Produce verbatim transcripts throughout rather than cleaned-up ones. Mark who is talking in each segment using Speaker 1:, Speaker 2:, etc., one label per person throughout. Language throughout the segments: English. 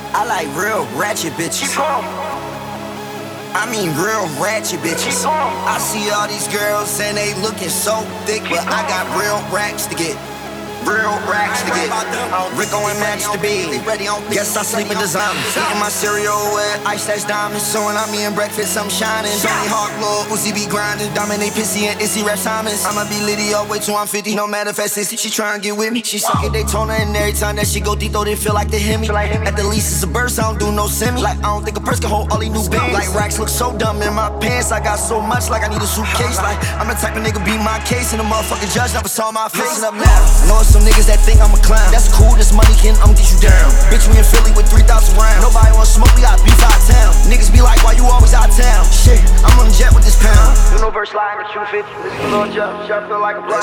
Speaker 1: I like real ratchet bitches. I mean real ratchet bitches. I see all these girls and they looking so thick, but I got real racks to get. Real racks to get. Rico and Max to be. Guess I sleep in designer. Eating my cereal with ice that's diamonds. So when I'm eating breakfast, I'm shining. Johnny Hawk, Lil Uzi be grinding. Dominate Pissy and Issy rap Simons. I'ma be litty all way till I'm fifty. No matter if that's sixty, she tryna get with me. She suck at Daytona, and every time that she go deep, though, they feel like they hit me. At the least, it's a burst, I don't do no semi. Like, I don't think a purse can hold all these new bands. Like, racks look so dumb in my pants. I got so much, like I need a suitcase. Like, I'm the type of nigga beat my case, and the motherfucking judge never saw my face. Listen up now. I know it's some niggas that think I'm a clown. That's cool, this money can um get you down. Bitch, we in Philly with three thousand rounds. Nobody wanna smoke, we got beef out of town. Niggas be like, why you always out of town? Shit, I'm on a jet with this pound. You know verse line with two fifty. Listen to Lil Jeff, Jeff feel like a blind.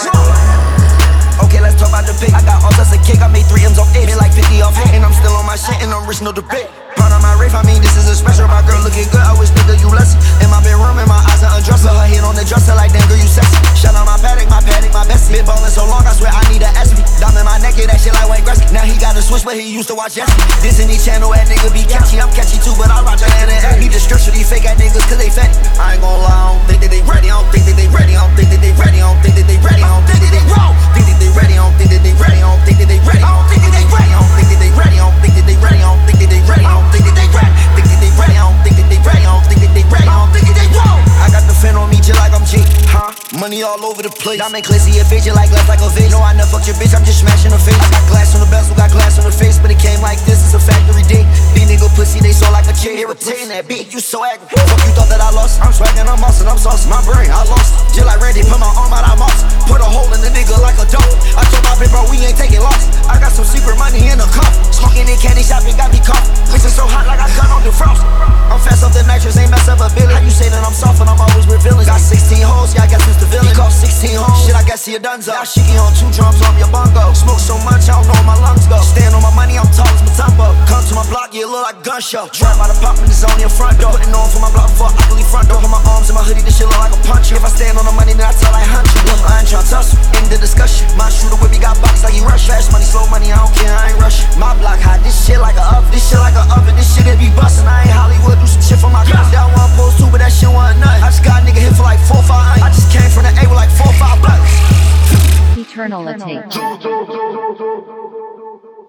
Speaker 1: Okay, let's talk about the pick. I got all that's a cake, I made three M's off eight. Made like fifty off hit, and I'm still on my shit, and I'm rich, no debate. Part of my rape, I mean, this is a special. My girl looking good, I wish nigga you less. In my bedroom, and my eyes are undressed. Her head on the dresser, like damn girl, you sexy. Shout out my paddock, my paddock, my bestie. Been ballin' so long, I swear I need a S P. Diamond my neck, yeah, that shit like Wayne Gretzky. Now he got a switch, but he used to watch Jesse. Disney Channel, that nigga be catchy. I'm catchy too, but I rock your head and head. Need the strips for these fake ass niggas, cause they fat. I ain't gon' lie, I don't think that they ready. I don't think that they ready. I don't think that they ready. I don't think that they ready. I don't think that they roll. Think that they ready. I don't think that they ready. I don't think that they ready. I don't think that they ready. I don't think that they ready. I don't think that they ready. I don't think that they ready. I don't think that they ready. Think that they ready. I don't think that they ready. I don't think that they ready. I don't think that they roll. I got the fin on me just like I'm G, huh? Money all over the place. Diamond Clissy, a bitch, like glass like a vase. No, I never fucked your bitch, I'm just smashing her face. I got glass on the bezel, got glass on the face, but it came like this, it's a factory dick. These nigga pussy, they so like a chick. Irritating that bitch, you so aggravating. Fuck you thought that I lost? I'm swaggin', I'm awesome, I'm saucing my brain, I lost. Just like Randy, put my arm out, I'm awesome. Put a hole in the nigga like a dog. I told my bitch, bro, we ain't taking loss. I got some secret money in the cup. Smoking in candy shop, it got me caught. Mixing so hot like I gun on the frost. I'm fast off the nitrous, ain't mess up a billy. How you say that I'm soft and I'm always with villains? Got sixteen hoes, yeah, I guess it's the villain. He cost sixteen hoes, shit, I guess he a dunzo. Now she on two drums on your bongo. Smoke so much, I don't know where my lungs go. Stand on my money, I'm tall as Matumbo. Come to my block, yeah, it look like a gun show. Try by the pop in the zone, your front door. Putting on for my block before I can leave front door. Put my arms in my hoodie, this shit look like a punch. If I stand on the money, then I tell like hunch you. Look, I ain't tryna tussle, end the discussion. My shooter with me got bodies like he rush. Fast money, slow money, I don't care, I ain't rushing. My block hot, this shit like a oven. This shit like a oven, this shit it be bustin'. I ain't Hollywood, do some shit for my guns. That one post too, but that shit wasn't nothing. I just got a nigga hit for like four, five. I just came from the A with like four, five blocks.
Speaker 2: Eternality.